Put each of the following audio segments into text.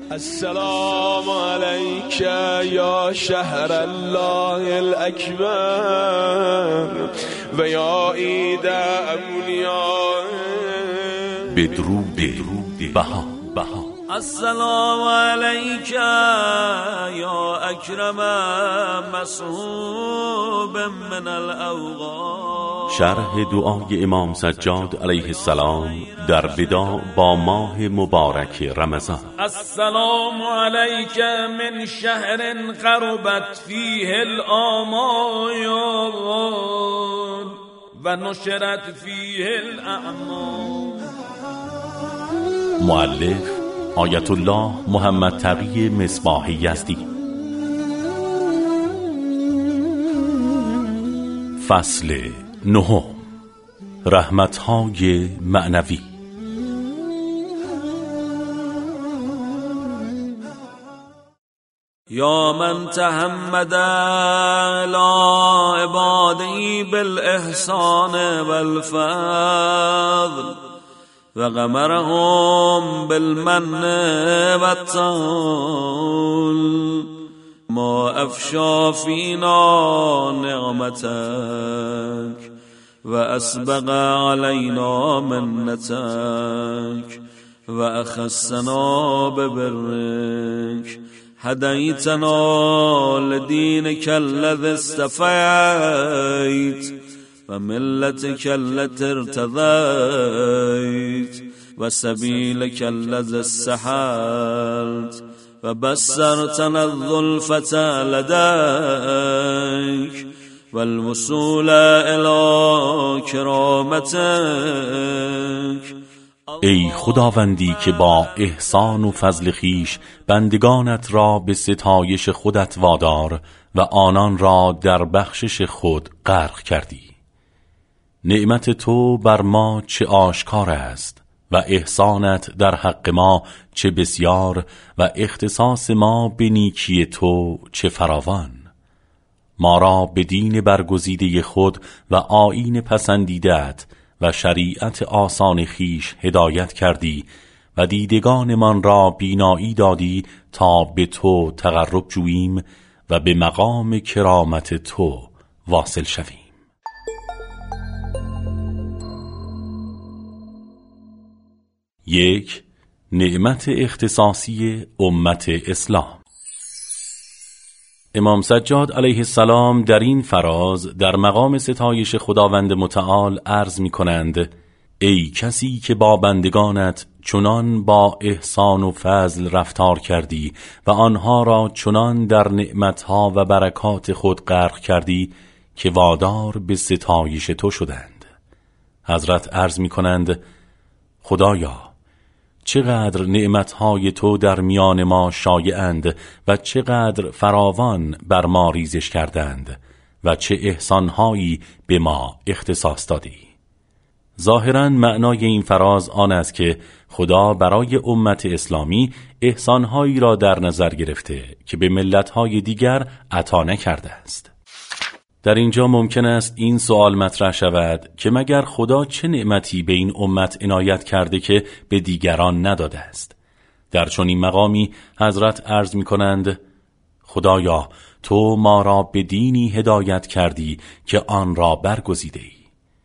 السلام عليك يا شهر الله الأكبر و یا عید اولیاء. بدرود بها. السلام عليك يا أكرم مصحوب من الأوغان. شرح دعای امام سجاد علیه السلام در وداع با ماه مبارک رمضان. السلام عليك من شهر قربت فيه الآمال و نشرت فيه الأعمال. مؤلف آیت الله محمد تقی مصباح یزدی. فصل 9. رحمت‌های معنوی. یا من تحمد الى عباده بالاحسان والفضل و غمرهم بالمن والطول ما افشا فینا نعمتک و اسبغ علینا منتک و اخصنا ببرک هدیتنا لدینک الذی اصطفیت و ملتک التي ارتضیت و سبیلک الذی استحلت و بصرتنا الظلفة لدیک و الوصول الی کرامتک. ای خداوندی که با احسان و فضل خویش بندگانت را به ستایش خودت وادار و آنان را در بخشش خود غرق کردی. نعمت تو بر ما چه آشکار است و احسانت در حق ما چه بسیار و اختصاص ما به نیکی تو چه فراوان. ما را به دین برگزیده خود و آیین پسندیده‌ات و شریعت آسان خویش هدایت کردی و دیدگانمان را بینایی دادی تا به تو تقرب جوییم و به مقام کرامت تو واصل شویم. 1. نعمت اختصاصی امت اسلام. امام سجاد علیه السلام در این فراز در مقام ستایش خداوند متعال عرض می کنند: ای کسی که با بندگانت چنان با احسان و فضل رفتار کردی و آنها را چنان در نعمتها و برکات خود غرق کردی که وادار به ستایش تو شدند. حضرت عرض می کنند: خدایا، چقدر نعمتهای تو در میان ما شایعند و چقدر فراوان بر ما ریزش کردند و چه احسانهایی به ما اختصاص دادی. ظاهراً معنای این فراز آن است که خدا برای امت اسلامی احسانهایی را در نظر گرفته که به ملتهای دیگر عطا نکرده است. در اینجا ممکن است این سوال مطرح شود که مگر خدا چه نعمتی به این امت عنایت کرده که به دیگران نداده است؟ در چنین مقامی حضرت عرض می کنند: خدایا، تو ما را به دینی هدایت کردی که آن را برگزیده ای.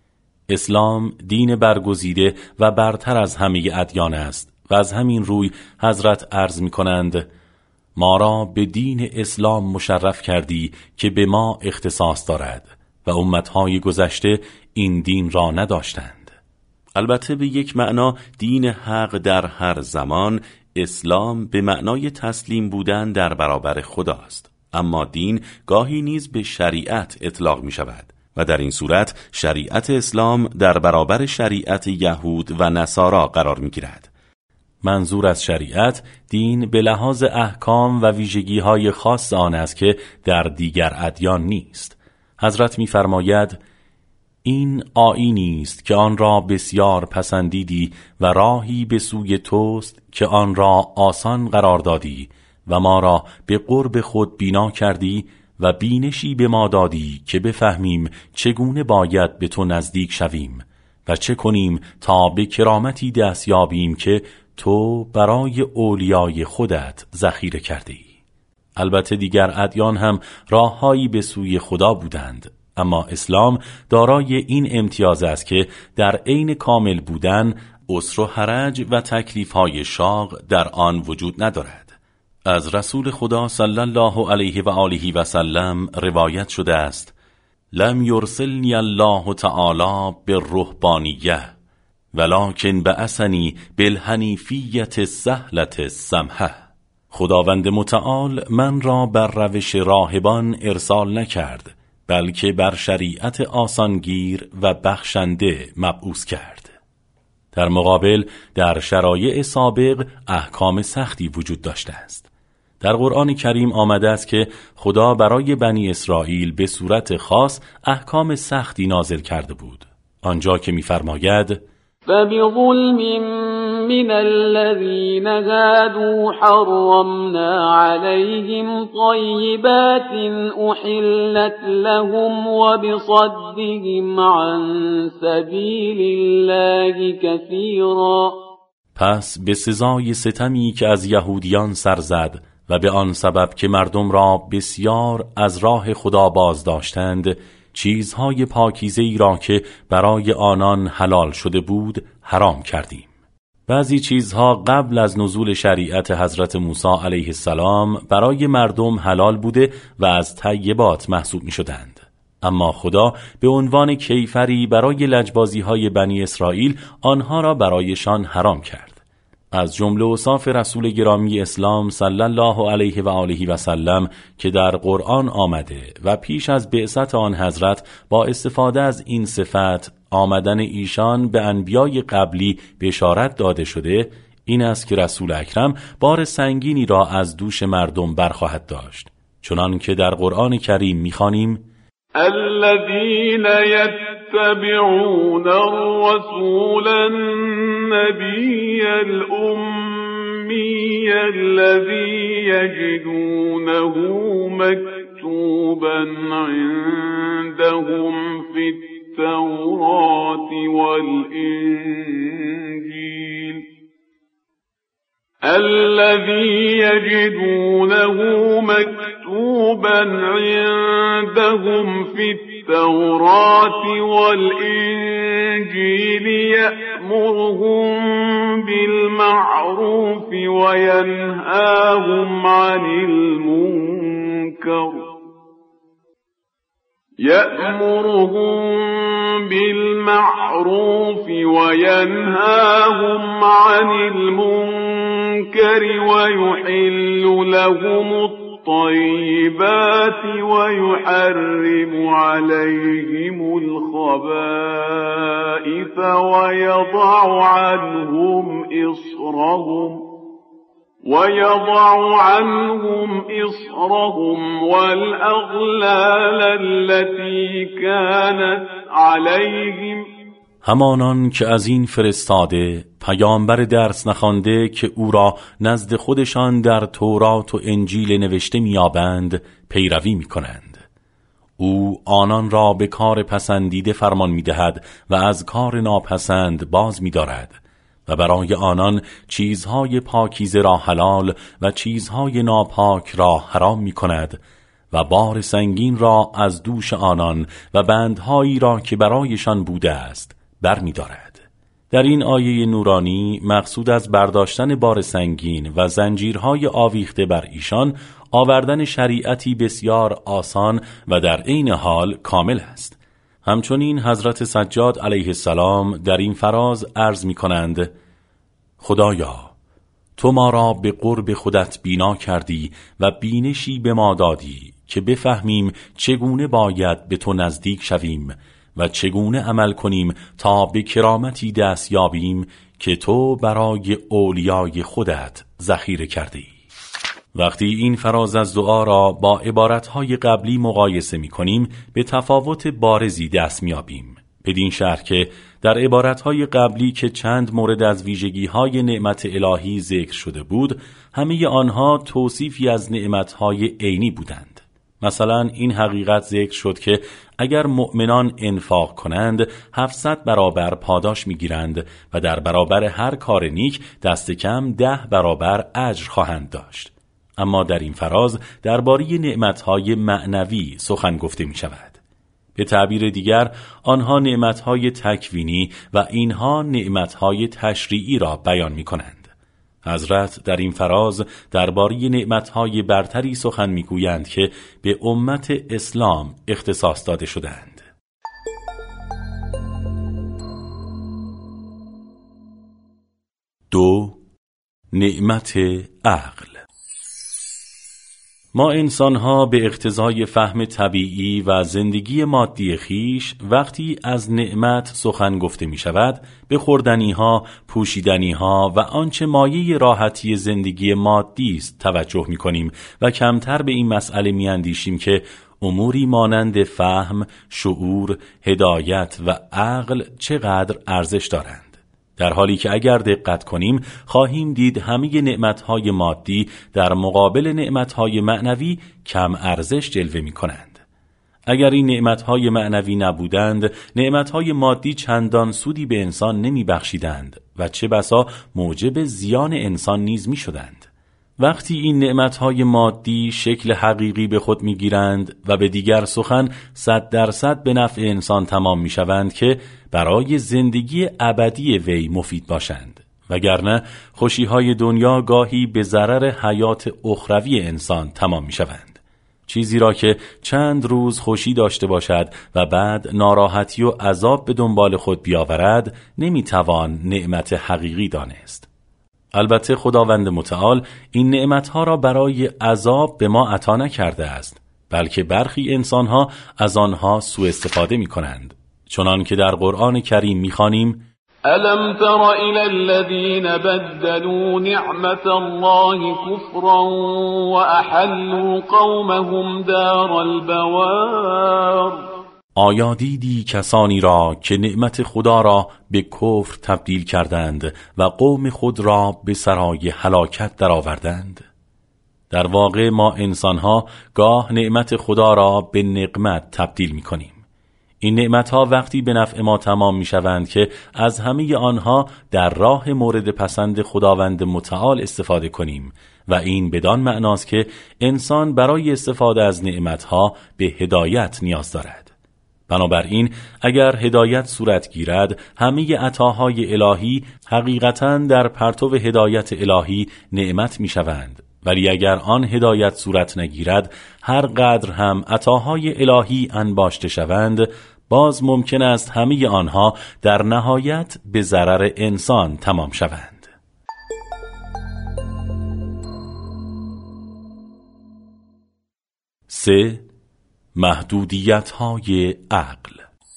اسلام دین برگزیده و برتر از همه ادیان است و از همین روی حضرت عرض می کنند: ما را به دین اسلام مشرف کردی که به ما اختصاص دارد و امتهای گذشته این دین را نداشتند. البته به یک معنا دین حق در هر زمان اسلام به معنای تسلیم بودن در برابر خداست، اما دین گاهی نیز به شریعت اطلاق می شود و در این صورت شریعت اسلام در برابر شریعت یهود و نصارا قرار می گیرد. منظور از شریعت دین به لحاظ احکام و ویژگی‌های خاص آن است که در دیگر ادیان نیست. حضرت می‌فرماید: این آیینی است که آن را بسیار پسندیدی و راهی به سوی توست که آن را آسان قرار دادی و ما را به قرب خود بینا کردی و بینشی به ما دادی که بفهمیم چگونه باید به تو نزدیک شویم و چه کنیم تا به کرامتی دست یابیم که تو برای اولیای خودت ذخیره کرده ای. البته دیگر ادیان هم راههایی به سوی خدا بودند، اما اسلام دارای این امتیاز است که در عین کامل بودن عسر و حرج و تکلیف‌های شاق در آن وجود ندارد. از رسول خدا صلی الله علیه و آله و سلم روایت شده است: لم یرسلنی الله تعالی بالرهبانیه ولکن بعثنی بالحنیفیة السهلة السمحة. خداوند متعال من را بر روش راهبان ارسال نکرد، بلکه بر شریعت آسانگیر و بخشنده مبعوث کرد. در مقابل در شرایع سابق احکام سختی وجود داشته است. در قرآن کریم آمده است که خدا برای بنی اسرائیل به صورت خاص احکام سختی نازل کرده بود. آنجا که می‌فرماید: فبظلم من الذين هادوا حرمنا عليهم طيبات أحلت لهم وبصدهم عن سبيل الله كثيرا. پس به سزای ستمی که از یهودیان سر زد و به آن سبب که مردم را بسیار از راه خدا باز داشتند، چیزهای پاکیزه‌ای را که برای آنان حلال شده بود حرام کردیم. بعضی چیزها قبل از نزول شریعت حضرت موسی علیه السلام برای مردم حلال بوده و از طیبات محسوب می شدند. اما خدا به عنوان کیفری برای لجبازی‌های بنی اسرائیل آنها را برایشان حرام کرد. از جمله اوصاف رسول گرامی اسلام صلی الله علیه و آله و سلم که در قرآن آمده و پیش از بعثت آن حضرت با استفاده از این صفت آمدن ایشان به انبیای قبلی بشارت داده شده، این است که رسول اکرم بار سنگینی را از دوش مردم برخواهد داشت، چنان که در قرآن کریم می‌خوانیم: الذين يتبعون الرسول النبي الأمي الذي يجدونه مكتوبا عندهم في التوراة والإنجيل الذي يجدونه مكتوبا عندهم في التوراة والإنجيل يأمرهم بالمعروف وينهاهم عن المنكر ويحل لهم الطيبات ويحرم عليهم الخبائث ويضع عنهم إصرهم والأغلال التي كانت عليهم. همانان که از این فرستاده پیامبر درس نخوانده که او را نزد خودشان در تورات و انجیل نوشته میابند پیروی میکنند. او آنان را به کار پسندیده فرمان میدهد و از کار ناپسند باز میدارد و برای آنان چیزهای پاکیزه را حلال و چیزهای ناپاک را حرام میکند و بار سنگین را از دوش آنان و بندهایی را که برایشان بوده است بر می دارد. در این آیه نورانی مقصود از برداشتن بار سنگین و زنجیرهای آویخته بر ایشان آوردن شریعتی بسیار آسان و در عین حال کامل است. همچنین حضرت سجاد علیه السلام در این فراز عرض می کنند: خدایا، تو ما را به قرب خودت بینا کردی و بینشی به ما دادی که بفهمیم چگونه باید به تو نزدیک شویم و چگونه عمل کنیم تا به کرامتی دست یابیم که تو برای اولیای خودت ذخیره کردی. وقتی این فراز از دعا را با عبارتهای قبلی مقایسه می کنیم به تفاوت بارزی دست می یابیم، بدین شرح که در عبارتهای قبلی که چند مورد از ویژگی‌های نعمت الهی ذکر شده بود، همه آنها توصیفی از نعمتهای عینی بودند. مثلا این حقیقت ذکر شد که اگر مؤمنان انفاق کنند 700 برابر پاداش میگیرند و در برابر هر کار نیک دست کم 10 برابر اجر خواهند داشت. اما در این فراز درباره نعمتهای معنوی سخن گفته می شود. به تعبیر دیگر آنها نعمتهای تکوینی و اینها نعمتهای تشریعی را بیان می کنند. حضرت در این فراز درباره نعمتهای برتری سخن میگویند که به امت اسلام اختصاص داده شدند. دو، نعمت عقل. ما انسان‌ها به اقتضای فهم طبیعی و زندگی مادی خیش وقتی از نعمت سخن گفته می شود به خوردنی‌ها، پوشیدنی‌ها و آنچه مایه راحتی زندگی مادی است توجه می کنیم و کمتر به این مسئله می اندیشیم که اموری مانند فهم، شعور، هدایت و عقل چقدر ارزش دارند. در حالی که اگر دقت کنیم خواهیم دید همه نعمتهای مادی در مقابل نعمتهای معنوی کم ارزش جلوه می کنند. اگر این نعمتهای معنوی نبودند، نعمتهای مادی چندان سودی به انسان نمی بخشیدند و چه بسا موجب زیان انسان نیز می شدند. وقتی این نعمتهای مادی شکل حقیقی به خود می گیرند و به دیگر سخن 100% به نفع انسان تمام می شوند که برای زندگی ابدی وی مفید باشند، وگرنه خوشیهای دنیا گاهی به ضرر حیات اخروی انسان تمام می شوند. چیزی را که چند روز خوشی داشته باشد و بعد ناراحتی و عذاب به دنبال خود بیاورد نمی توان نعمت حقیقی دانست. البته خداوند متعال این نعمتها را برای عذاب به ما عطا نکرده است، بلکه برخی انسانها از آنها سوء استفاده می کنند. چنان که در قرآن کریم می خوانیم: ألم تر إلى الذين بدلوا نعمة الله كفرا وأحلوا قومهم دار البوار. آیا دیدی کسانی را که نعمت خدا را به کفر تبدیل کردند و قوم خود را به سرای هلاکت درآوردند؟ در واقع ما انسانها گاه نعمت خدا را به نقمت تبدیل می کنیم. این نعمتها وقتی به نفع ما تمام می شوند که از همه آنها در راه مورد پسند خداوند متعال استفاده کنیم و این بدان معناست که انسان برای استفاده از نعمتها به هدایت نیاز دارد. بنابراین اگر هدایت صورت گیرد همه عطاهای الهی حقیقتاً در پرتو هدایت الهی نعمت می شوند، ولی اگر آن هدایت صورت نگیرد هر قدر هم عطاهای الهی انباشته شوند باز ممکن است همه آنها در نهایت به ضرر انسان تمام شوند. 3. محدودیت‌های عقل.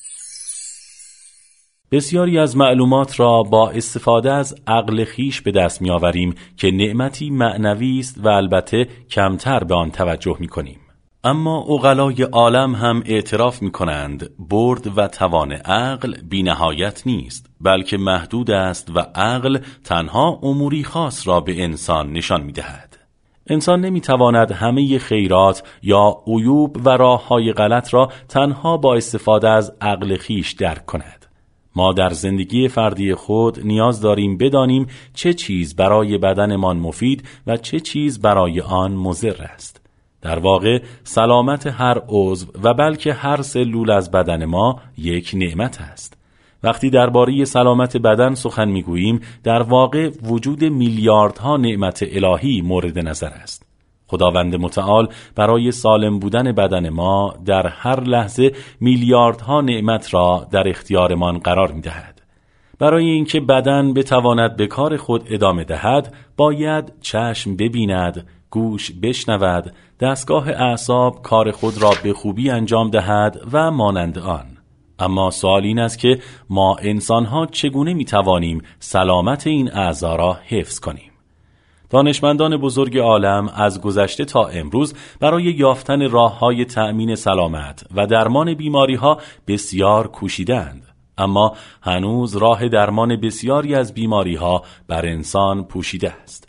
بسیاری از معلومات را با استفاده از عقل خیش به دست می‌آوریم که نعمتی معنوی است و البته کمتر به آن توجه می‌کنیم. اما عقلای عالم هم اعتراف می‌کنند برد و توان عقل بی‌نهایت نیست، بلکه محدود است و عقل تنها اموری خاص را به انسان نشان می‌دهد. انسان نمی‌تواند همه خیرات یا عیوب و راه‌های غلط را تنها با استفاده از عقل خیش درک کند. ما در زندگی فردی خود نیاز داریم بدانیم چه چیز برای بدنمان مفید و چه چیز برای آن مضر است. در واقع سلامت هر عضو و بلکه هر سلول از بدن ما یک نعمت است. وقتی درباره سلامت بدن سخن میگوییم در واقع وجود میلیاردها نعمت الهی مورد نظر است. خداوند متعال برای سالم بودن بدن ما در هر لحظه میلیاردها نعمت را در اختیارمان قرار می‌دهد. برای اینکه بدن بتواند به کار خود ادامه دهد، باید چشم ببیند، گوش بشنود، دستگاه اعصاب کار خود را به خوبی انجام دهد و مانند آن. اما سوال این است که ما انسان‌ها چگونه می‌توانیم سلامت این اعضا را حفظ کنیم؟ دانشمندان بزرگ عالم از گذشته تا امروز برای یافتن راه‌های تأمین سلامت و درمان بیماری‌ها بسیار کوشیدند، اما هنوز راه درمان بسیاری از بیماری‌ها بر انسان پوشیده است.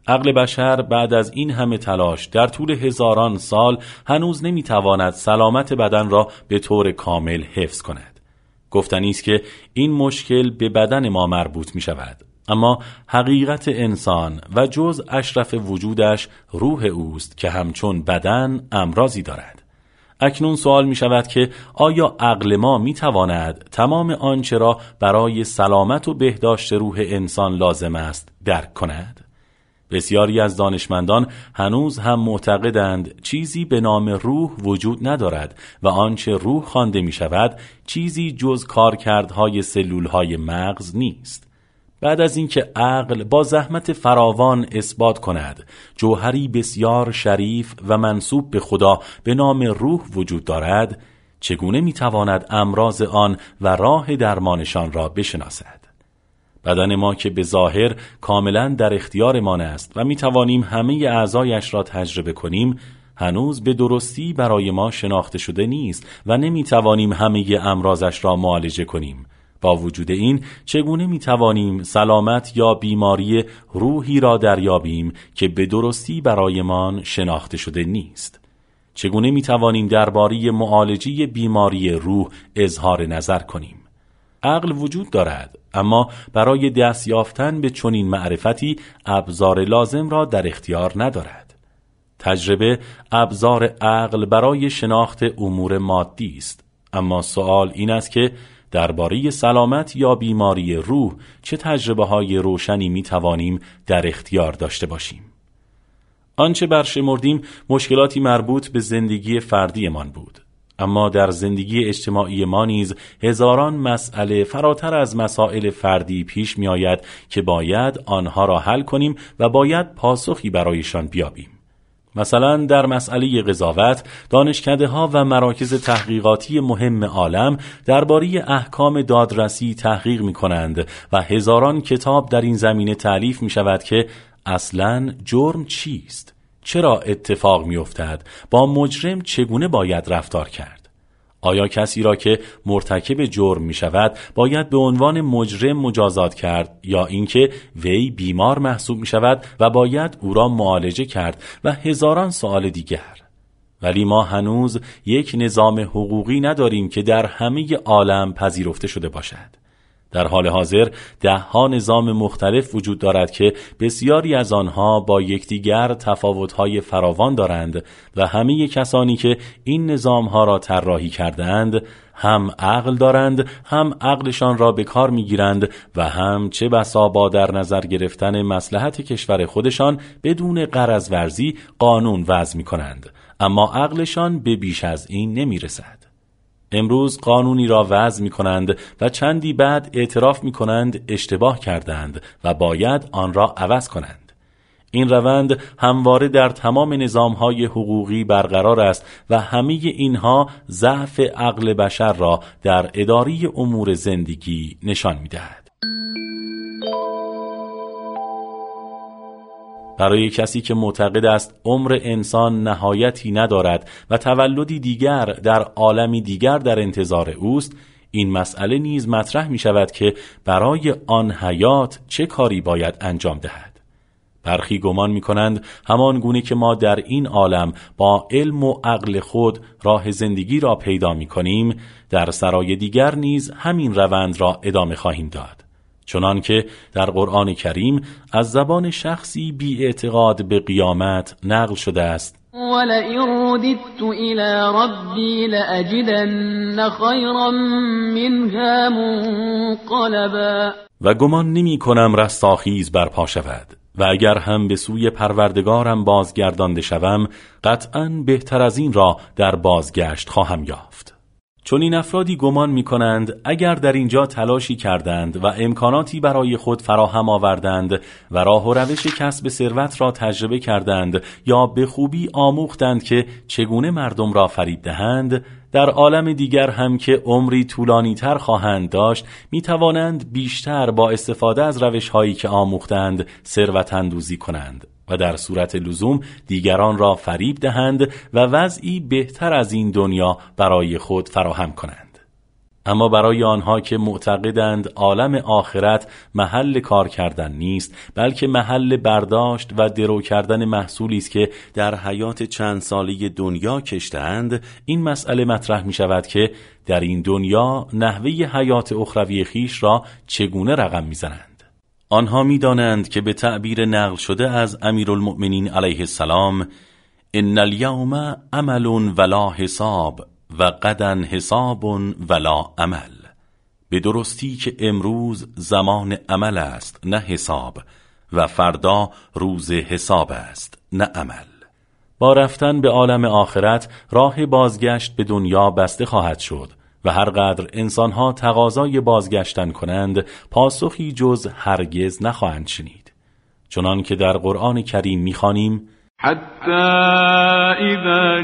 عقل بشر بعد از این همه تلاش در طول هزاران سال هنوز نمیتواند سلامت بدن را به طور کامل حفظ کند. گفتنی است که این مشکل به بدن ما مربوط می شود، اما حقیقت انسان و جز اشرف وجودش روح اوست که همچون بدن امراضی دارد. اکنون سوال می شود که آیا عقل ما می تواند تمام آنچه را برای سلامت و بهداشت روح انسان لازم است درک کند؟ بسیاری از دانشمندان هنوز هم معتقدند چیزی به نام روح وجود ندارد و آنچه روح خوانده می شود چیزی جز کارکردهای سلولهای مغز نیست. بعد از اینکه عقل با زحمت فراوان اثبات کند جوهری بسیار شریف و منسوب به خدا به نام روح وجود دارد، چگونه می تواند امراض آن و راه درمانشان را بشناسد؟ بدن ما که به ظاهر کاملا در اختیارمان است و می توانیم همه اعضایش را تجربه کنیم، هنوز به درستی برای ما شناخته شده نیست و نمی توانیم همه امراضش را معالجه کنیم. با وجود این چگونه می توانیم سلامت یا بیماری روحی را دریابیم که به درستی برایمان شناخته شده نیست؟ چگونه می توانیم درباره معالجه بیماری روح اظهار نظر کنیم؟ عقل وجود دارد، اما برای دست یافتن به چنین معرفتی ابزار لازم را در اختیار ندارد. تجربه ابزار عقل برای شناخت امور مادی است، اما سوال این است که درباره سلامت یا بیماری روح چه تجربه‌های روشنی می توانیم در اختیار داشته باشیم؟ آنچه برشمردیم مشکلاتی مربوط به زندگی فردیمان بود، اما در زندگی اجتماعی ما نیز هزاران مسئله فراتر از مسائل فردی پیش می آید که باید آنها را حل کنیم و باید پاسخی برایشان بیابیم. مثلا در مسئله قضاوت، دانشکده‌ها و مراکز تحقیقاتی مهم عالم درباره احکام دادرسی تحقیق می‌کنند و هزاران کتاب در این زمینه تألیف می‌شود که اصلاً جرم چیست؟ چرا اتفاق می‌افتد؟ با مجرم چگونه باید رفتار کرد؟ آیا کسی را که مرتکب جرم می شود باید به عنوان مجرم مجازات کرد یا اینکه وی بیمار محسوب می شود و باید او را معالجه کرد و هزاران سوال دیگر؟ ولی ما هنوز یک نظام حقوقی نداریم که در همه عالم پذیرفته شده باشد. در حال حاضر 10 نظام مختلف وجود دارد که بسیاری از آنها با یکدیگر تفاوت‌های فراوان دارند و همه کسانی که این نظام‌ها را طراحی کردند هم عقل دارند، هم عقلشان را به کار می‌گیرند و هم چه بسا با در نظر گرفتن مصلحت کشور خودشان بدون غرض ورزی قانون وضع می‌کنند، اما عقلشان به بیش از این نمی‌رسد. امروز قانونی را وضع می کنند و چندی بعد اعتراف می کنند اشتباه کردند و باید آن را عوض کنند. این روند همواره در تمام نظامهای حقوقی برقرار است و همه اینها ضعف عقل بشر را در اداره امور زندگی نشان می دهد. برای کسی که معتقد است عمر انسان نهایتی ندارد و تولدی دیگر در عالمی دیگر در انتظار اوست، این مسئله نیز مطرح می شود که برای آن حیات چه کاری باید انجام دهد. برخی گمان می کنند همان گونه که ما در این عالم با علم و عقل خود راه زندگی را پیدا می کنیم، در سرای دیگر نیز همین روند را ادامه خواهیم داد. چنان که در قرآن کریم از زبان شخصی بی اعتقاد به قیامت نقل شده است: وَلَئِن رُّدِدتُّ إِلَىٰ رَبِّي لَأَجِدَنَّ خَيْرًا مِّنْهَا مُنقَلَبًا. و گمان نمی کنم رستاخیز برپا شود و اگر هم به سوی پروردگارم بازگردانده شوم قطعاً بهتر از این را در بازگشت خواهم یافت. چون این افرادی گمان می کنند اگر در اینجا تلاشی کردند و امکاناتی برای خود فراهم آوردند و راه و روش کسب ثروت را تجربه کردند یا به خوبی آموختند که چگونه مردم را فریب دهند، در عالم دیگر هم که عمری طولانی تر خواهند داشت می توانند بیشتر با استفاده از روش هایی که آموختند ثروت اندوزی کنند و در صورت لزوم دیگران را فریب دهند و وضعی بهتر از این دنیا برای خود فراهم کنند. اما برای آنها که معتقدند عالم آخرت محل کار کردن نیست، بلکه محل برداشت و درو کردن محصولی است که در حیات چند ساله دنیا کشتند، این مسئله مطرح می شود که در این دنیا نحوه حیات اخروی خیش را چگونه رقم می زنند. آنها می دانند که به تعبیر نقل شده از امیرالمؤمنین علیه السلام، ان الیوم عمل ولا حساب و غدا حساب ولا عمل، به درستی که امروز زمان عمل است نه حساب و فردا روز حساب است نه عمل. با رفتن به عالم آخرت راه بازگشت به دنیا بسته خواهد شد و هر قدر انسانها تقاضای بازگشتن کنند پاسخی جز هرگز نخواهند شنید. چنان که در قرآن کریم می‌خوانیم حتی اذا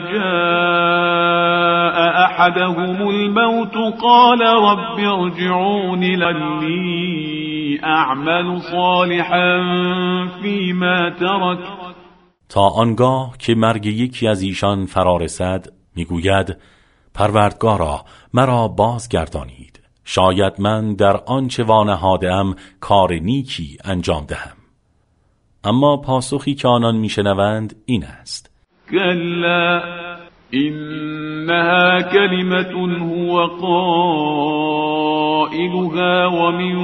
جاء احدهم الموت قال رب ارجعون لعلی اعمل صالحا فيما ترك، تا آنگاه که مرگ یکی از ایشان فرا رسد میگوید پروردگارا مرا بازگردانید، شاید من در آنچه وانهاده‌ام کار نیکی انجام دهم. اما پاسخی که آنان میشنوند این است: کلا انها کلمة هو قائلها ومن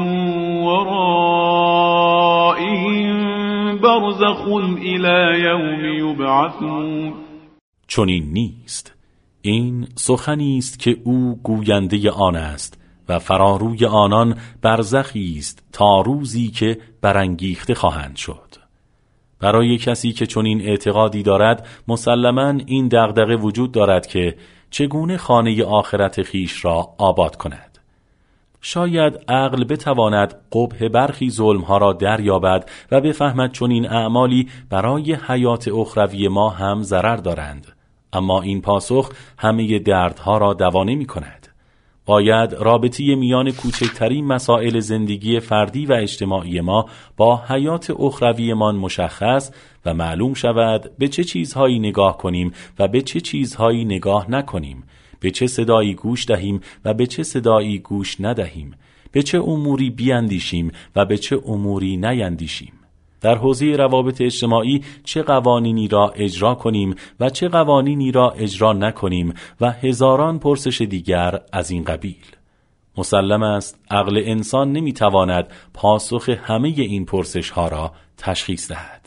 ورائهم برزخ الى یوم یبعثون. چنین نیست، این سخنی است که او گوینده آن است و فراروی آنان برزخی است تا روزی که برانگیخته خواهند شد. برای کسی که چنین اعتقادی دارد مسلماً این دغدغه وجود دارد که چگونه خانه آخرت خیش را آباد کند. شاید عقل بتواند قبح برخی ظلمها را دریابد و بفهمد چنین اعمالی برای حیات اخروی ما هم ضرر دارند، اما این پاسخ همه دردها را دوا نمی کند. باید رابطه میان کوچکترین مسائل زندگی فردی و اجتماعی ما با حیات اخروی ما مشخص و معلوم شود به چه چیزهایی نگاه کنیم و به چه چیزهایی نگاه نکنیم، به چه صدایی گوش دهیم و به چه صدایی گوش ندهیم، به چه اموری بیاندیشیم و به چه اموری نیندیشیم. در حوزه روابط اجتماعی چه قوانینی را اجرا کنیم و چه قوانینی را اجرا نکنیم و هزاران پرسش دیگر از این قبیل. مسلم است عقل انسان نمیتواند پاسخ همه این پرسش ها را تشخیص دهد.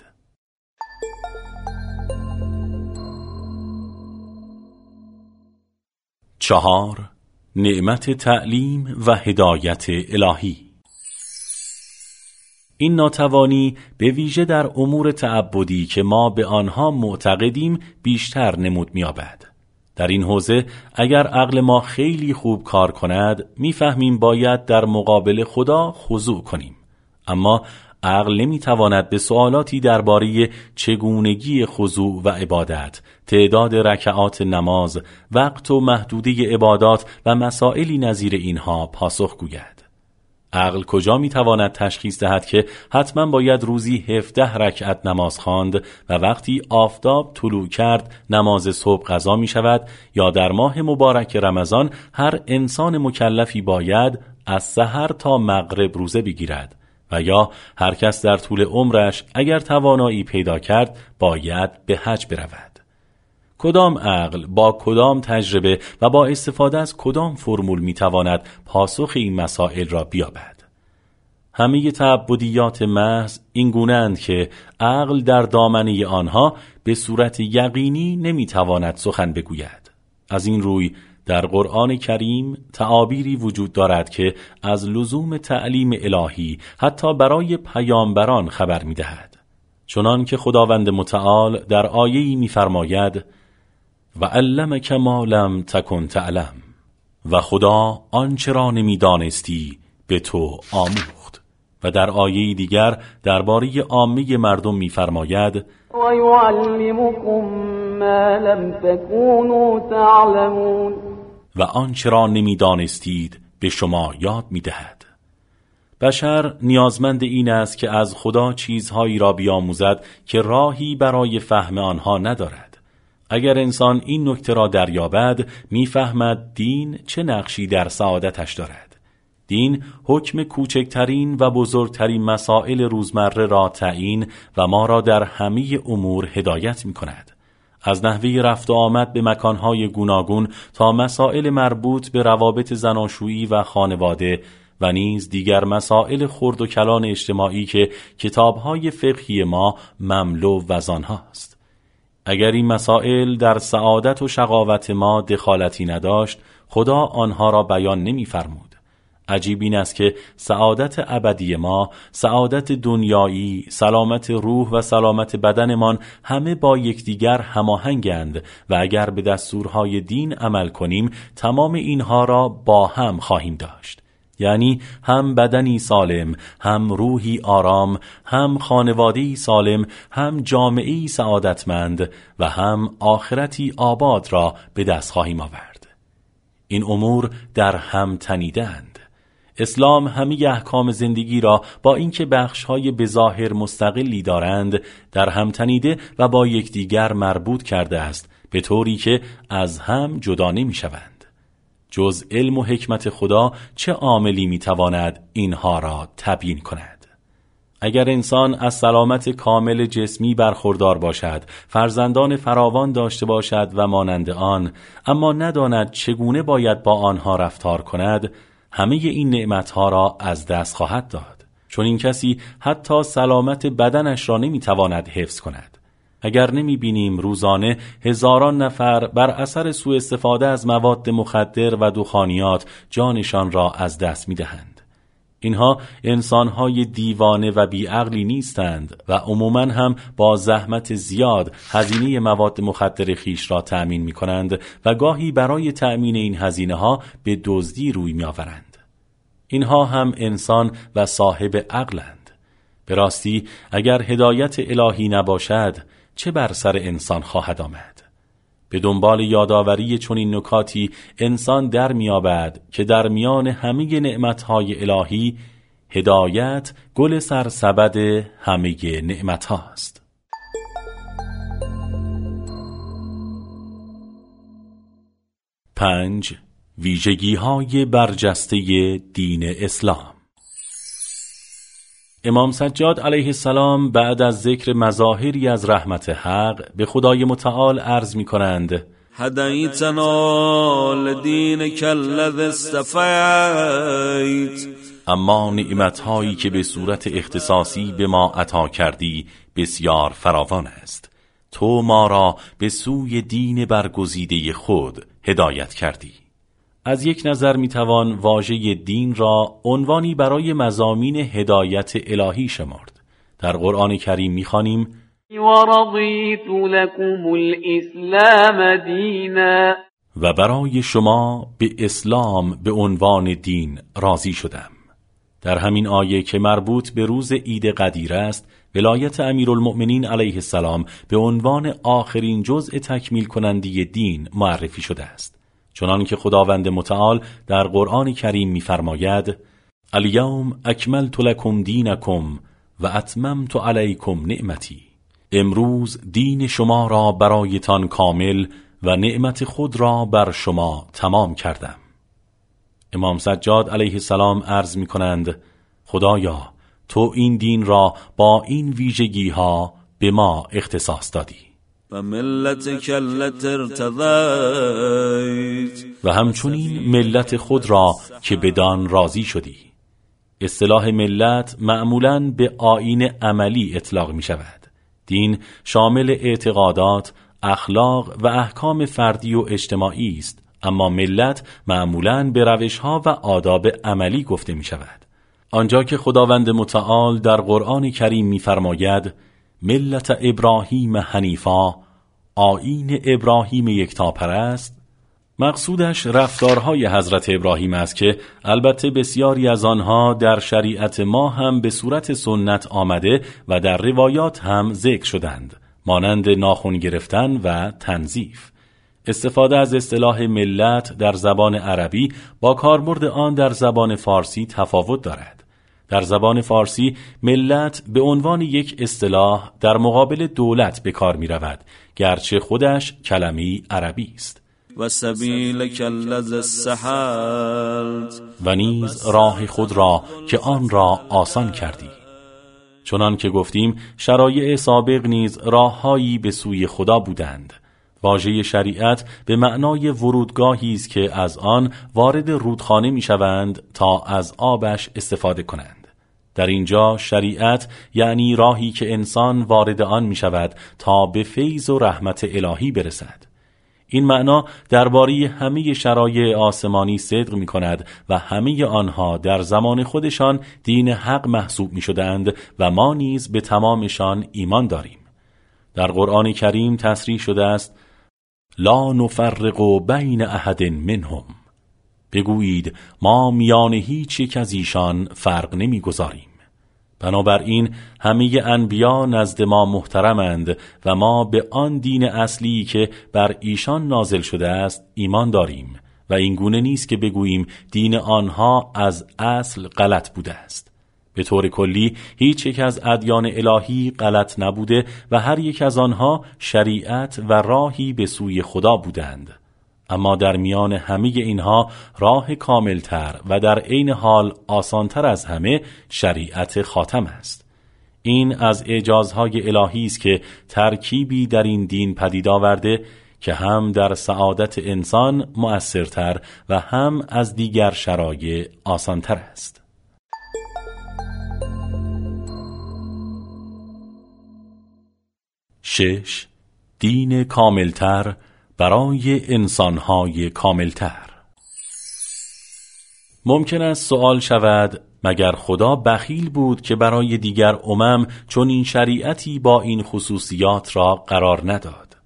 چهار، نعمت تعلیم و هدایت الهی. این ناتوانی به ویژه در امور تعبدی که ما به آنها معتقدیم بیشتر نمود می‌یابد. در این حوزه اگر عقل ما خیلی خوب کار کند می‌فهمیم باید در مقابل خدا خضوع کنیم، اما عقل نمی‌تواند به سوالاتی درباره چگونگی خضوع و عبادت، تعداد رکعات نماز، وقت و محدوده عبادات و مسائلی نظیر اینها پاسخ گوید. عقل کجا میتواند تشخیص دهد که حتما باید روزی 17 رکعت نماز خواند و وقتی آفتاب طلوع کرد نماز صبح قضا می شود، یا در ماه مبارک رمضان هر انسان مکلفی باید از سحر تا مغرب روزه بگیرد و یا هر کس در طول عمرش اگر توانایی پیدا کرد باید به حج برود. کدام عقل با کدام تجربه و با استفاده از کدام فرمول میتواند پاسخ این مسائل را بیابد؟ همه تعبدیات محض این گونه‌اند که عقل در دامنه آنها به صورت یقینی نمیتواند سخن بگوید. از این روی در قرآن کریم تعابیری وجود دارد که از لزوم تعلیم الهی حتی برای پیامبران خبر میدهد. چنان که خداوند متعال در آیه‌ای می‌فرماید و علمک ما لم تکن تعلم، و خدا آنچه را نمی‌دانستی به تو آموخت. و در آیه دیگر درباره عامه مردم می‌فرماید و یعلمکم ما لم تکونوا تعلمون، و آنچه را نمی‌دانستید به شما یاد می‌دهد. بشر نیازمند این است که از خدا چیزهایی را بیاموزد که راهی برای فهم آنها ندارد. اگر انسان این نکته را دریابد میفهمد دین چه نقشی در سعادتش دارد. دین حکم کوچکترین و بزرگترین مسائل روزمره را تعیین و ما را در همه امور هدایت می کند. از نحوه رفت و آمد به مکانهای گوناگون تا مسائل مربوط به روابط زناشویی و خانواده و نیز دیگر مسائل خرد و کلان اجتماعی که کتابهای فقهی ما مملو وزانهاست. اگر این مسائل در سعادت و شقاوت ما دخالتی نداشت، خدا آنها را بیان نمی فرمود. عجیب این است که سعادت ابدی ما، سعادت دنیایی، سلامت روح و سلامت بدنمان همه با یکدیگر هماهنگند و اگر به دستورهای دین عمل کنیم تمام اینها را با هم خواهیم داشت. یعنی هم بدنی سالم، هم روحی آرام، هم خانواده‌ای سالم، هم جامعه‌ای سعادتمند و هم آخرتی آباد را به دست خواهیم آورد. این امور در هم تنیدند. اسلام همه احکام زندگی را با اینکه بخش‌های بظاهر مستقلی دارند در هم تنیده و با یکدیگر مربوط کرده است، به طوری که از هم جدا نمی‌شوند. جز علم و حکمت خدا چه عاملی میتواند اینها را تبیین کند؟ اگر انسان از سلامت کامل جسمی برخوردار باشد، فرزندان فراوان داشته باشد و مانند آن، اما نداند چگونه باید با آنها رفتار کند، همه این نعمتها را از دست خواهد داد. چون این کسی حتی سلامت بدنش را نمیتواند حفظ کند. اگر نمی‌بینیم روزانه هزاران نفر بر اثر سوء استفاده از مواد مخدر و دخانیات جانشان را از دست می‌دهند. اینها انسان‌های دیوانه و بیعقلی نیستند و عموماً هم با زحمت زیاد هزینه مواد مخدر خیش را تأمین می‌کنند و گاهی برای تأمین این هزینه‌ها به دزدی روی می‌آورند. اینها هم انسان و صاحب عقلند. به راستی اگر هدایت الهی نباشد چه بر سر انسان خواهد آمد؟ به دنبال یادآوری چنین نکاتی انسان در می‌یابد که در میان همه نعمت‌های الهی هدایت گل سرسبد همه نعمت‌هاست. 5. ویژگی‌های برجسته دین اسلام. امام سجاد علیه السلام بعد از ذکر مظاهری از رحمت حق به خدای متعال عرض می کنند: هدیتنا لدینک الذی اصطفیت. اما نعمت‌هایی که به صورت اختصاصی به ما عطا کردی بسیار فراوان است. تو ما را به سوی دین برگزیده خود هدایت کردی. از یک نظر میتوان واژه دین را عنوانی برای مضامین هدایت الهی شمرد. در قرآن کریم میخوانیم: ورضیت لکم الاسلام دینا. و برای شما به اسلام به عنوان دین راضی شدم. در همین آیه که مربوط به روز عید قدیر است، ولایت امیرالمؤمنین علیه السلام به عنوان آخرین جزء تکمیل کننده دین معرفی شده است. چنان که خداوند متعال در قرآن کریم می‌فرماید: الیوم اکملت لکم دینکم و اتممت علیکم نعمتی. امروز دین شما را برایتان کامل و نعمت خود را بر شما تمام کردم. امام سجاد علیه السلام عرض می‌کنند: خدایا تو این دین را با این ویژگی‌ها به ما اختصاص دادی. و ملتک التی ارتضیت. و همچنین ملت خود را که بدان راضی شدی. اصطلاح ملت معمولاً به آیین عملی اطلاق می شود. دین شامل اعتقادات، اخلاق و احکام فردی و اجتماعی است، اما ملت معمولاً به روش‌ها و آداب عملی گفته می شود. آنجا که خداوند متعال در قرآن کریم می فرماید: ملت ابراهیم حنیفا، آیین ابراهیم یکتاپرست، مقصودش رفتارهای حضرت ابراهیم است که البته بسیاری از آنها در شریعت ما هم به صورت سنت آمده و در روایات هم ذکر شدند، مانند ناخن گرفتن و تنظیف. استفاده از اصطلاح ملت در زبان عربی با کاربرد آن در زبان فارسی تفاوت دارد. در زبان فارسی ملت به عنوان یک اصطلاح در مقابل دولت به کار می رود، گرچه خودش کلمه‌ای عربی است. و سبیلک الذی سهلت، و نیز راه خود را که آن را آسان کردی. چنان که گفتیم شرایع سابق نیز راههایی به سوی خدا بودند. واژه شریعت به معنای ورودگاهی است که از آن وارد رودخانه میشوند تا از آبش استفاده کنند. در اینجا شریعت یعنی راهی که انسان وارد آن می شود تا به فیض و رحمت الهی برسد. این معنا درباره همه شرایع آسمانی صدق می کند و همه آنها در زمان خودشان دین حق محسوب می شدند و ما نیز به تمامشان ایمان داریم. در قرآن کریم تصریح شده است لا نفرق بین احد منهم، بگویید ما میان هیچ یک از ایشان فرق نمی گذاریم. بنابراین همه انبیا نزد ما محترمند و ما به آن دین اصلی که بر ایشان نازل شده است ایمان داریم و این گونه نیست که بگوییم دین آنها از اصل غلط بوده است. به طور کلی هیچ یک از ادیان الهی غلط نبوده و هر یک از آنها شریعت و راهی به سوی خدا بودند. اما در میان همه اینها راه کاملتر و در عین حال آسانتر از همه شریعت خاتم است. این از اعجازهای الهی است که ترکیبی در این دین پدید آورده که هم در سعادت انسان مؤثرتر و هم از دیگر شرایع آسانتر است. 6. دین کاملتر برای انسانهای کاملتر. ممکن است سوال شود مگر خدا بخیل بود که برای دیگر امم چون این شریعتی با این خصوصیات را قرار نداد؟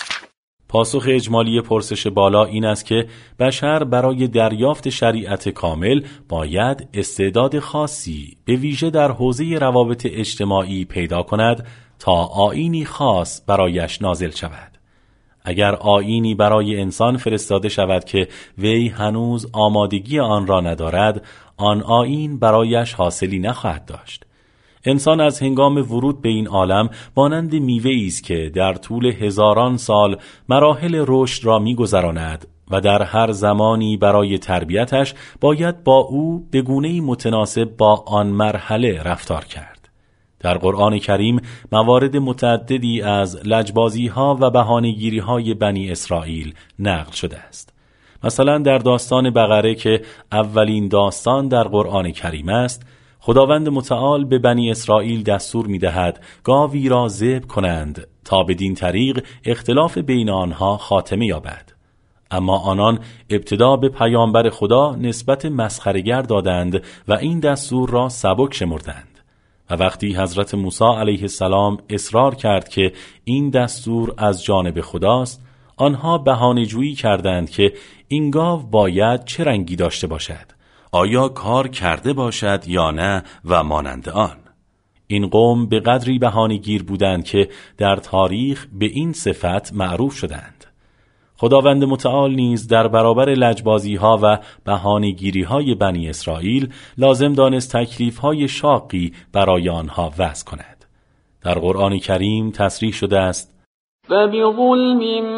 پاسخ اجمالی پرسش بالا این است که بشر برای دریافت شریعت کامل باید استعداد خاصی به ویژه در حوزه روابط اجتماعی پیدا کند تا آیینی خاص برایش نازل شود. اگر آیینی برای انسان فرستاده شود که وی هنوز آمادگی آن را ندارد، آن آیین برایش حاصلی نخواهد داشت. انسان از هنگام ورود به این عالم مانند میوه‌ای است که در طول هزاران سال مراحل رشد را می‌گذراند و در هر زمانی برای تربیتش باید با او به گونه‌ای متناسب با آن مرحله رفتار کرد. در قرآن کریم موارد متعددی از لجبازی‌ها و بهانه‌گیری‌های بنی اسرائیل نقل شده است. مثلا در داستان بقره که اولین داستان در قرآن کریم است، خداوند متعال به بنی اسرائیل دستور می‌دهد گاوی را ذبح کنند تا بدین طریق اختلاف بین آنها خاتمه یابد. اما آنان ابتدا به پیامبر خدا نسبت مسخره‌گر دادند و این دستور را سبک شمردند. و وقتی حضرت موسی علیه السلام اصرار کرد که این دستور از جانب خداست، آنها بهانه‌جویی کردند که این گاو باید چه رنگی داشته باشد، آیا کار کرده باشد یا نه و مانند آن. این قوم به قدری بهانه‌گیر بودند که در تاریخ به این صفت معروف شدند. خداوند متعال نیز در برابر لجبازی‌ها و بهانه‌گیری‌های بنی اسرائیل لازم دانست تکلیف‌های شاقی برای آنها وضع کند. در قرآن کریم تصریح شده است فبظلم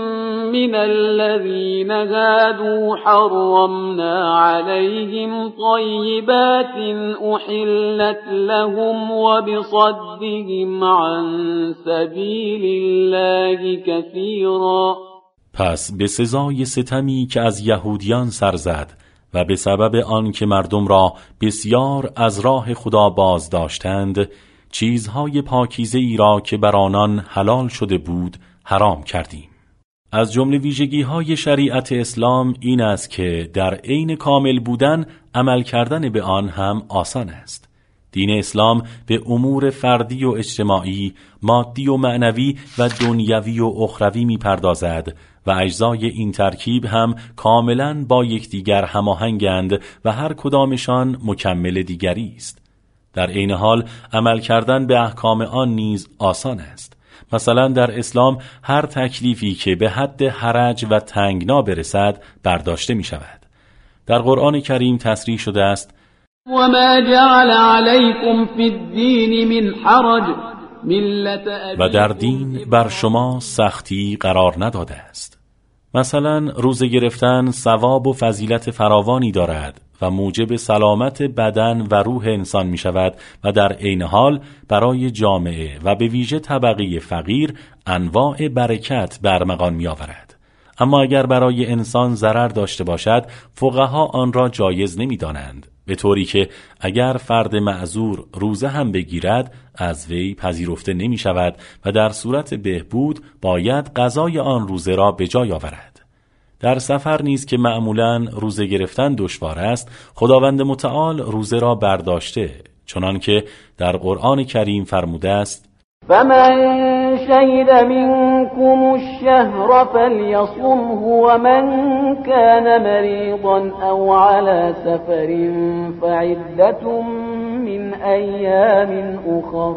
من الذين هادوا حرمنا عليهم طيبات أحلت لهم وبصدهم عن سبيل الله كثيرا. پس به سزای ستمی که از یهودیان سر زد و به سبب آن که مردم را بسیار از راه خدا باز داشتند، چیزهای پاکیزه ای را که بر آنان حلال شده بود حرام کردیم. از جمله ویژگی‌های شریعت اسلام این است که در عین کامل بودن عمل کردن به آن هم آسان است. دین اسلام به امور فردی و اجتماعی، مادی و معنوی و دنیوی و اخروی می‌پردازد و اجزای این ترکیب هم کاملاً با یکدیگر هماهنگند و هر کدامشان مکمل دیگری است. در عین حال عمل کردن به احکام آن نیز آسان است. مثلا در اسلام هر تکلیفی که به حد حرج و تنگنا برسد برداشته می شود. در قرآن کریم تصریح شده است وما جعل عليكم في الدين من حرج و در دین بر شما سختی قرار نداده است. مثلا روزه گرفتن ثواب و فضیلت فراوانی دارد و موجب سلامت بدن و روح انسان می شود و در عین حال برای جامعه و به ویژه طبقه فقیر انواع برکت برمغان می آورد. اما اگر برای انسان ضرر داشته باشد فقها آن را جایز نمی دانند، به طوری که اگر فرد معذور روزه هم بگیرد از وی پذیرفته نمی شود و در صورت بهبود باید قضای آن روزه را به جای آورد. در سفر نیز که معمولاً روزه گرفتن دشوار است، خداوند متعال روزه را برداشته، چنان که در قرآن کریم فرموده است: فمن شهد منكم الشهر فليصمه ومن كان مريضا او على سفر فعدة من ايام اخر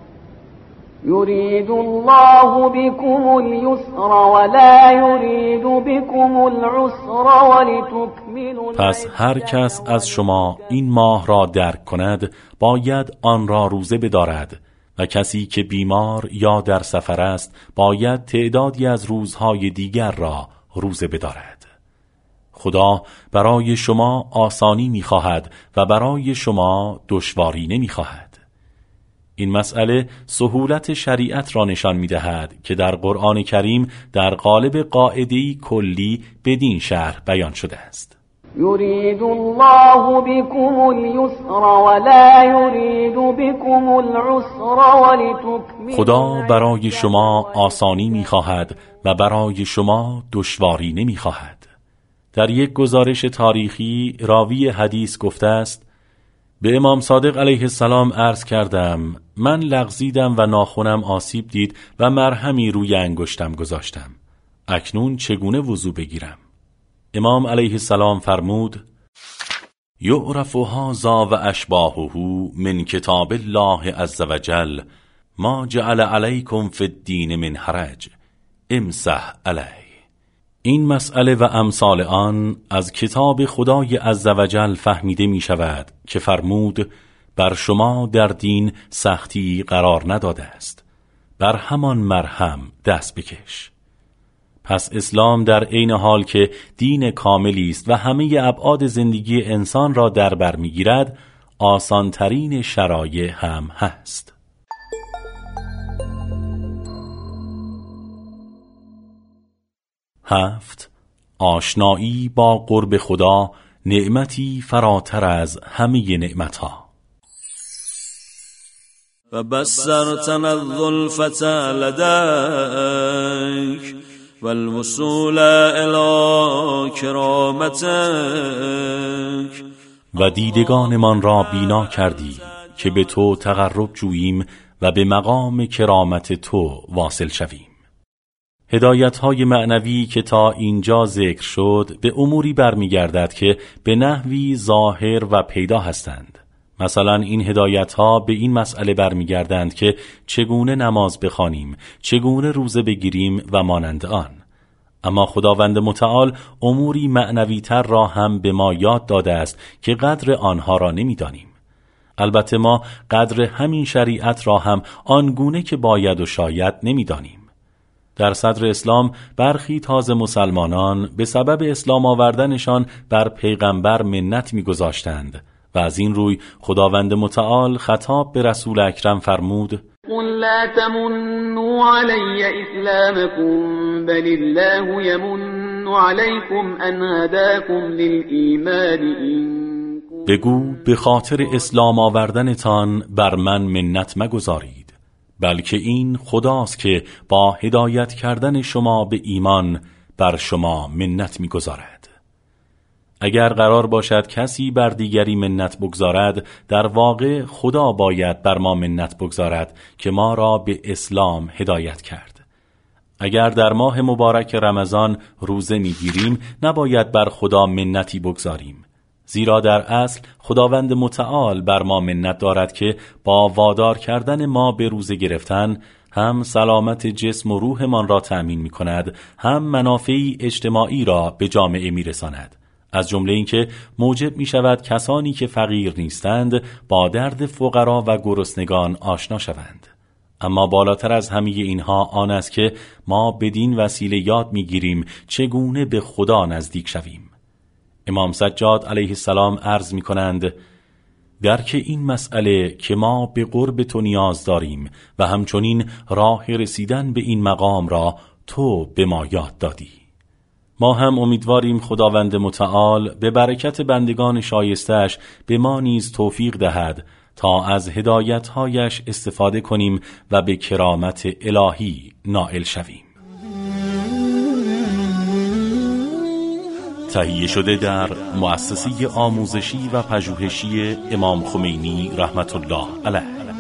يريد الله بكم اليسر ولا يريد بكم العسر ولتكملوا. پس هر کس از شما این ماه را درک کند باید آن را روزه بدارد و کسی که بیمار یا در سفر است باید تعدادی از روزهای دیگر را روزه بدارد. خدا برای شما آسانی می‌خواهد و برای شما دشواری نمی‌خواهد. این مسئله سهولت شریعت را نشان می‌دهد که در قرآن کریم در قالب قاعده‌ای کلی بدین شرح بیان شده است. يريد الله بكم اليسر ولا يريد بكم العسر ولتكملوا. خدا برای شما آسانی می‌خواهد و برای شما دشواری نمی‌خواهد. در یک گزارش تاریخی راوی حدیث گفته است: به امام صادق علیه السلام عرض کردم من لغزیدم و ناخنم آسیب دید و مرهمی روی انگشتم گذاشتم. اکنون چگونه وضو بگیرم؟ امام علیه السلام فرمود: یعرف هذا و اشباهه من کتاب الله عز وجل ما جعل علیکم فی الدین من حرج امسح علیه. این مسئله و امثال آن از کتاب خدای عز وجل فهمیده می شود که فرمود بر شما در دین سختی قرار نداده است، بر همان مرهم دست بکش. پس اسلام در عین حال که دین کاملی است و همه ابعاد زندگی انسان را در بر می‌گیرد، آسانترین شرایع هم هست. هفت، آشنایی با قرب خدا نعمتی فراتر از همه نعمتها. و بسرتن الظلفت لدیک والوصول الی کرامتک. و دیدگانمان را بینا کردی که به تو تقرب جوییم و به مقام کرامت تو واصل شویم. هدایت‌های معنوی که تا اینجا ذکر شد به اموری برمیگردد که به نحوی ظاهر و پیدا هستند. مثلا این هدایت‌ها به این مسئله برمیگردند که چگونه نماز بخوانیم، چگونه روزه بگیریم و مانند آن. اما خداوند متعال اموری معنوی‌تر را هم به ما یاد داده است که قدر آنها را نمی‌دانیم. البته ما قدر همین شریعت را هم آنگونه که باید و شاید نمی‌دانیم. در صدر اسلام برخی تازه مسلمانان به سبب اسلام آوردنشان بر پیغمبر منت می‌گذاشتند و از این روی خداوند متعال خطاب به رسول اکرم فرمود: قل لا تمنوا علی اسلامکم بل الله یمن علیکم ان هداکم للایمان ان. بگو به خاطر اسلام آوردنتان بر من منت مگذارید، بلکه این خداست که با هدایت کردن شما به ایمان بر شما منت می‌گذارد. اگر قرار باشد کسی بر دیگری منت بگذارد، در واقع خدا باید بر ما منت بگذارد که ما را به اسلام هدایت کرد. اگر در ماه مبارک رمضان روزه میگیریم، نباید بر خدا منتی بگذاریم، زیرا در اصل خداوند متعال بر ما منت دارد که با وادار کردن ما به روزه گرفتن هم سلامت جسم و روحمان را تأمین می کند، هم منافعی اجتماعی را به جامعه می رساند. از جمله اینکه موجب می شود کسانی که فقیر نیستند با درد فقرا و گرسنگان آشنا شوند. اما بالاتر از همه اینها آن است که ما بدین وسیله یاد می گیریم چگونه به خدا نزدیک شویم. امام سجاد علیه السلام عرض می کنند: درک این مسئله که ما به قرب تو نیاز داریم و همچنین راه رسیدن به این مقام را تو به ما یاد دادی. ما هم امیدواریم خداوند متعال به برکت بندگان شایستش به ما نیز توفیق دهد تا از هدایت‌هایش استفاده کنیم و به کرامت الهی نائل شویم. تهیه شده در مؤسسه آموزشی و پژوهشی امام خمینی رحمت الله علیه.